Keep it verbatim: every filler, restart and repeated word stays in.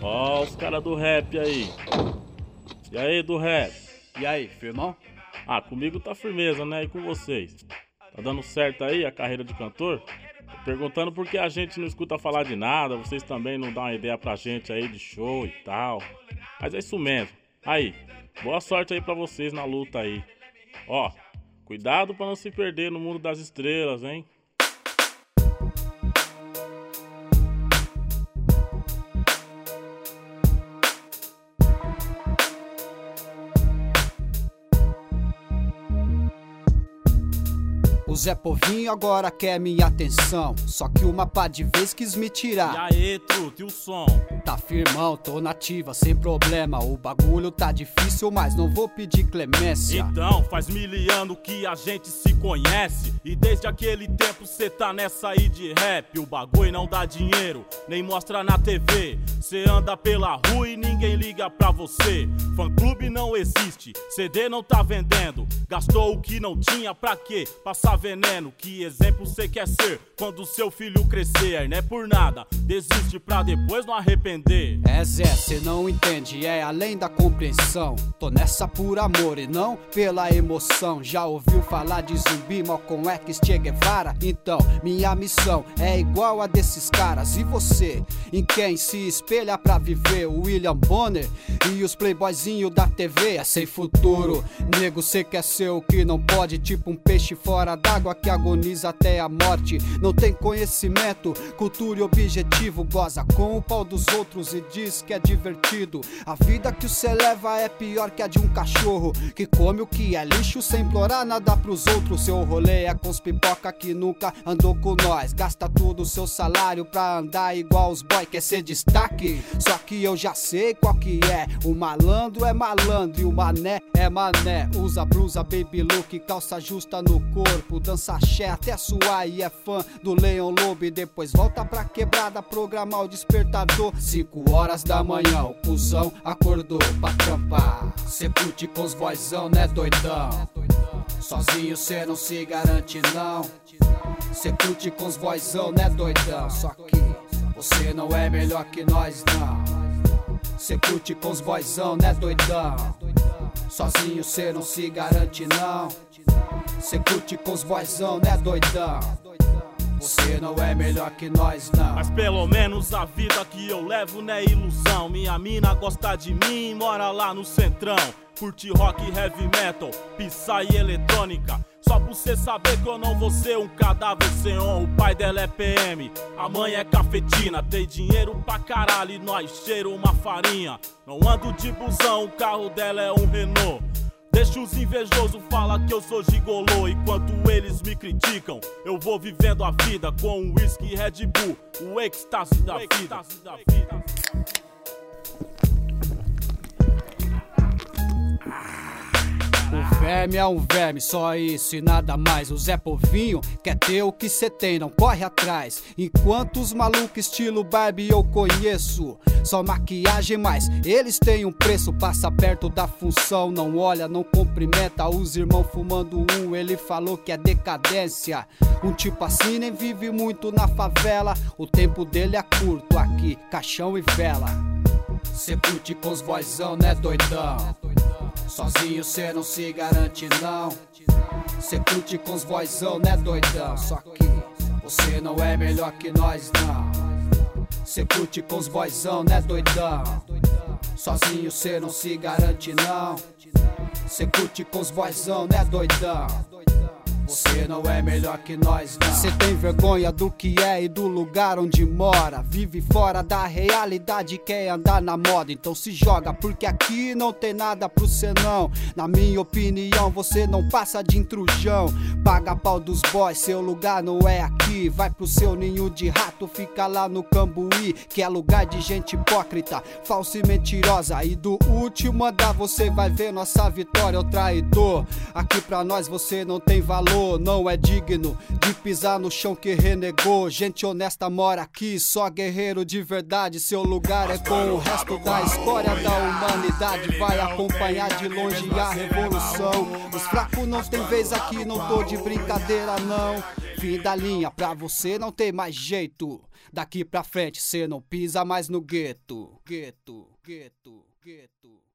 Ó os caras do rap aí. E aí, do rap? E aí, firmão? Ah, comigo tá firmeza, né? E com vocês? Tá dando certo aí a carreira de cantor? Tô perguntando por que a gente não escuta falar de nada, vocês também não dão uma ideia pra gente aí de show e tal. Mas é isso mesmo. Aí, boa sorte aí pra vocês na luta aí. Ó, cuidado pra não se perder no mundo das estrelas, hein? O Zé Povinho agora quer minha atenção, só que uma pá de vez quis me tirar. E aí, truta, e o som? Tá firmão, tô nativa, sem problema. O bagulho tá difícil, mas não vou pedir clemência. Então, faz mil anos que a gente se conhece, e desde aquele tempo cê tá nessa aí de rap. O bagulho não dá dinheiro, nem mostra na T V. Cê anda pela rua e ninguém liga pra você. Fã clube não existe, C D não tá vendendo. Gastou o que não tinha pra quê? Passar veneno. Que exemplo cê quer ser quando seu filho crescer? Não é por nada, desiste pra depois não arrepender. É Zé, cê não entende, é além da compreensão. Tô nessa por amor e não pela emoção. Já ouviu falar de Zumbi, Malcolm X, Che Guevara? Então, minha missão é igual a desses caras. E você, em quem se espelha pra viver? O William Bonner e os playboyzinho da T V. É sem futuro, nego, cê quer ser o que não pode. Tipo um peixe fora d'água que agoniza até a morte. Não tem conhecimento, cultura e objetivo. Goza com o pau dos outros e diz que é divertido. A vida que você leva é pior que a de um cachorro que come o que é lixo sem implorar nada pros outros. Seu rolê é com os pipoca que nunca andou com nós. Gasta tudo o seu salário pra andar igual os boy. Quer ser destaque? Só que eu já sei qual que é. O malandro é malandro e o mané é mané. Usa blusa, baby look, calça justa no corpo. Dança axé até suar e é fã do Leon Lobo. E depois volta pra quebrada programar o despertador. Cinco horas da manhã, o cuzão acordou pra trampar. Cê curte com os vozão, né doidão? Sozinho cê não se garante não. Cê curte com os vozão, né doidão? Só que você não é melhor que nós não. Cê curte com os vozão, né doidão? Sozinho cê não se garante não. Cê curte com os vozão, né doidão? Você não é melhor que nós não. Mas pelo menos a vida que eu levo não é ilusão. Minha mina gosta de mim e mora lá no centrão. Curte rock, heavy metal, psy e eletrônica. Só pra você saber que eu não vou ser um cadáver sem honra. O pai dela é P M, a mãe é cafetina. Tem dinheiro pra caralho e nós cheiro uma farinha. Não ando de busão, o carro dela é um Renault. Deixa os invejosos falar que eu sou gigolô. Enquanto eles me criticam, eu vou vivendo a vida com um whisky Red Bull, o êxtase da vida. O verme é um verme, só isso e nada mais. O Zé Povinho quer ter o que cê tem, não corre atrás. Enquanto os malucos estilo Barbie eu conheço só maquiagem, mas eles têm um preço. Passa perto da função, não olha, não cumprimenta. Os irmãos fumando um, ele falou que é decadência. Um tipo assim nem vive muito na favela. O tempo dele é curto aqui, caixão e vela. Cê curte com os vozão, né doidão? Sozinho cê não se garante não. Cê curte com os vozão, né doidão? Só que você não é melhor que nós não. Cê curte com os vozão, né doidão? Sozinho cê não se garante não. Cê curte com os vozão, né doidão? Você não é melhor que nós não. Cê tem vergonha do que é e do lugar onde mora. Vive fora da realidade, quer andar na moda. Então se joga, porque aqui não tem nada pro cê não. Na minha opinião, você não passa de intrujão. Paga pau dos boys, seu lugar não é aqui. Vai pro seu ninho de rato, fica lá no Cambuí, que é lugar de gente hipócrita, falsa e mentirosa. E do último andar você vai ver nossa vitória, ô traidor. Aqui pra nós você não tem valor. errou, não é digno de pisar no chão que renegou. Gente honesta mora aqui, só guerreiro de verdade. Seu lugar é com o resto da história da humanidade. Vai acompanhar de longe a revolução. Os fracos não tem vez aqui, não tô de brincadeira não. Fim da linha, pra você não tem mais jeito. Daqui pra frente cê não pisa mais no gueto. Gueto, gueto, gueto.